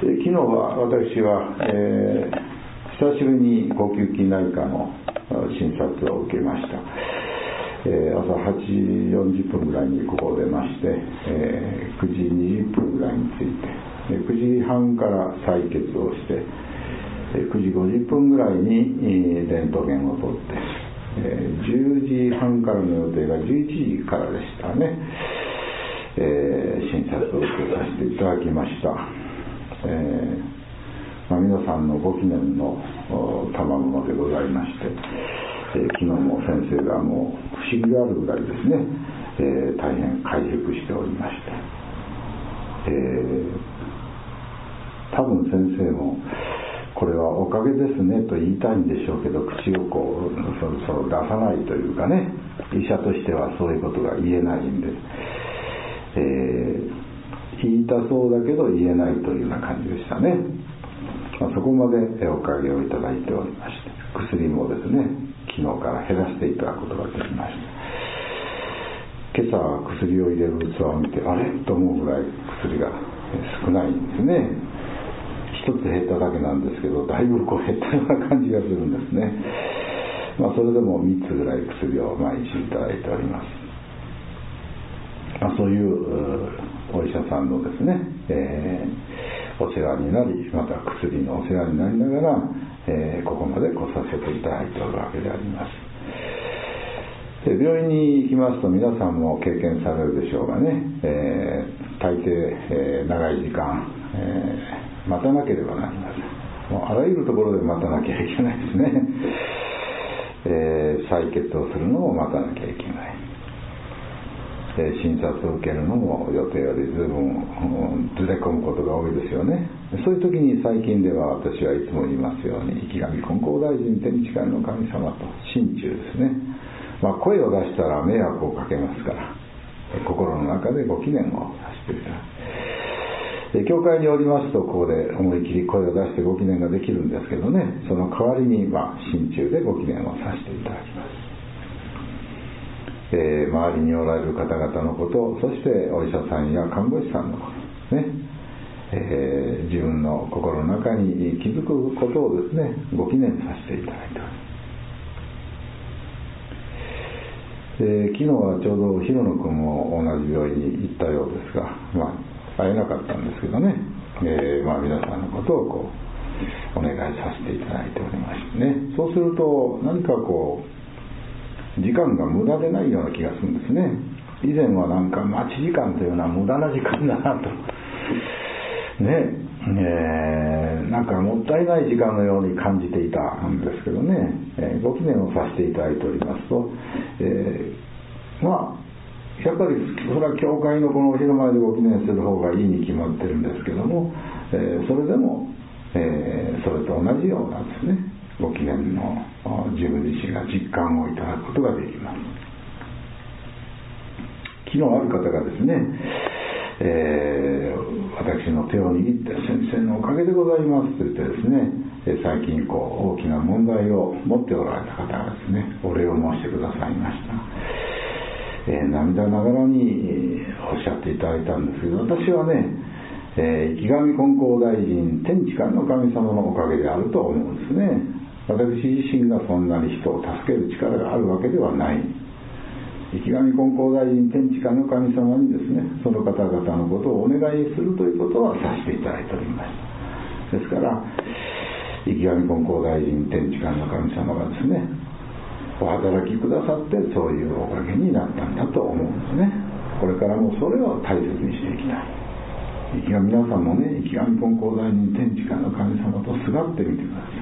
昨日は私は、久しぶりに呼吸器内科の診察を受けました。朝8時40分ぐらいにここを出まして、9時20分ぐらいに着いて、9時半から採血をして、9時50分ぐらいにレントゲンを取って、10時半からの予定が11時からでしたね。診察を受けさせていただきました。皆さんのご記念の賜物でございまして、昨日も先生がもう不思議があるぐらいですね、大変回復しておりまして、多分先生もこれはおかげですねと言いたいんでしょうけど、口をこうそろ出さないというかね、医者としてはそういうことが言えないんで、言いたそうだけど言えないというような感じでしたね。そこまでおかげをいただいておりまして、薬もですね、昨日から減らしていただくことができました。今朝薬を入れる器を見て、あれと思うぐらい薬が少ないんですね。一つ減っただけなんですけど、だいぶこう減ったような感じがするんですね。それでも3つぐらい薬を毎日いただいております。そういうお医者さんのですね、お世話になり、また薬のお世話になりながら、ここまで来させていただいておるわけであります。病院に行きますと皆さんも経験されるでしょうがね、大抵、長い時間、待たなければなりません。もうあらゆるところで待たなきゃいけないですね。採血をするのも待たなきゃいけない。診察を受けるのも予定よりずいぶんずれ込むことが多いですよね。そういう時に最近では私はいつも言いますように、池上金光大臣天地界の神様と心中ですね。声を出したら迷惑をかけますから、心の中でご記念をさせていただく。教会におりますと、ここで思い切り声を出してご記念ができるんですけどね、その代わりに心中でご記念をさせていただきます。周りにおられる方々のこと、そしてお医者さんや看護師さんのことね、自分の心の中に気づくことをですね、ご記念させていただいております。昨日はちょうど広野君も同じ病院に行ったようですが、会えなかったんですけどね、皆さんのことをこうお願いさせていただいておりましてね、そうすると何かこう時間が無駄でないような気がするんですね。以前はなんか待ち時間というのは無駄な時間だなとね、なんかもったいない時間のように感じていたんですけどね、ご記念をさせていただいておりますと、やっぱりそれは教会のこのお昼前でご記念する方がいいに決まってるんですけども、それでも、それと同じようなですね、ご記念の自分自身が実感をいただくことができます。昨日ある方がですね、私の手を握って先生のおかげでございますと言ってですね、最近大きな問題を持っておられた方がですね、お礼を申してくださいました。涙ながらにおっしゃっていただいたんですけど、私はね、池上金光大臣天地間の神様のおかげであると思うんですね。私自身がそんなに人を助ける力があるわけではない。池上金光大臣天地間の神様にですね、その方々のことをお願いするということはさせていただいております。ですから池上金光大臣天地間の神様がですね、お働きくださってそういうおかげになったんだと思うんですね。これからもそれを大切にしていきたい。皆さんもね、池上金光大臣天地間の神様とすがってみてくださ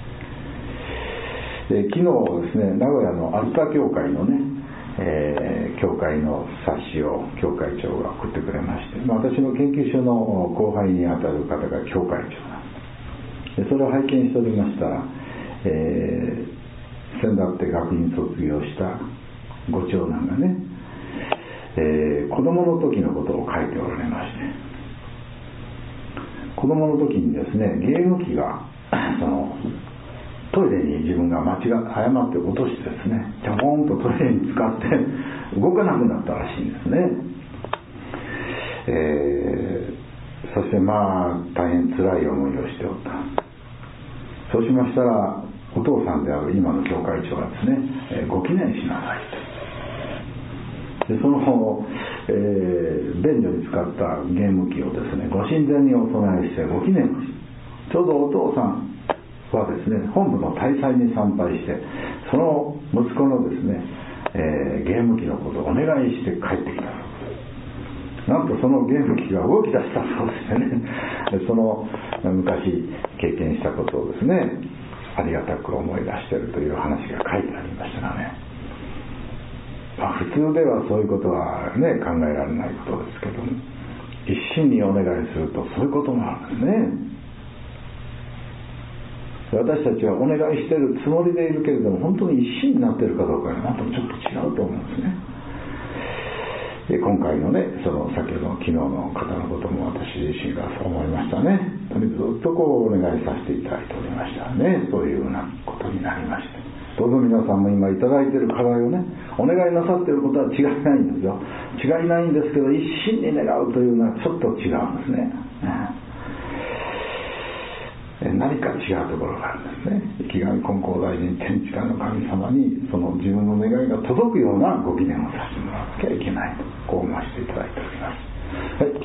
い。昨日ですね、名古屋の飛鳥教会のね、教会の冊子を教会長が送ってくれまして、私の研究所の後輩にあたる方が教会長なんです。それを拝見しておりましたら、先だって学院卒業したご長男がね、子供の時のことを書いておられまして、子供の時にですね、ゲーム機がトイレに自分が誤って落としてですね、ジャボンとトイレに使って動かなくなったらしいんですね。 そして大変辛い思いをしておった。そうしましたらお父さんである今の教会長がですね、ご記念しなさいと。でその便所に使ったゲーム機をですね、ご神前にお供えしてご記念をし、ちょうどお父さんはですね、本部の大祭に参拝して、その息子のですね、ゲーム機のことをお願いして帰ってきた。なんとそのゲーム機が動き出したそうですね。その昔経験したことをですね、ありがたく思い出しているという話が書いてありましたがね、普通ではそういうことはね、考えられないことですけども、一心にお願いするとそういうこともあるんですね。私たちはお願いしているつもりでいるけれども、本当に一心になっているかどうかがまたちょっと違うと思うんですね。で今回のね、その先ほどの昨日の方のことも私自身がそう思いましたね。とにかくずっとお願いさせていただいておりましたね。そういうようなことになりまして、どうぞ皆さんも今いただいている課題をね、お願いなさっていることは違いないんですよ。違いないんですけど、一心に願うというのはちょっと違うんですね。何か違うところがあるんですね。生神金光大臣天地下の神様にその自分の願いが届くようなご記念をさせてもらわなきゃいけないと、こう思わせていただいております。はい。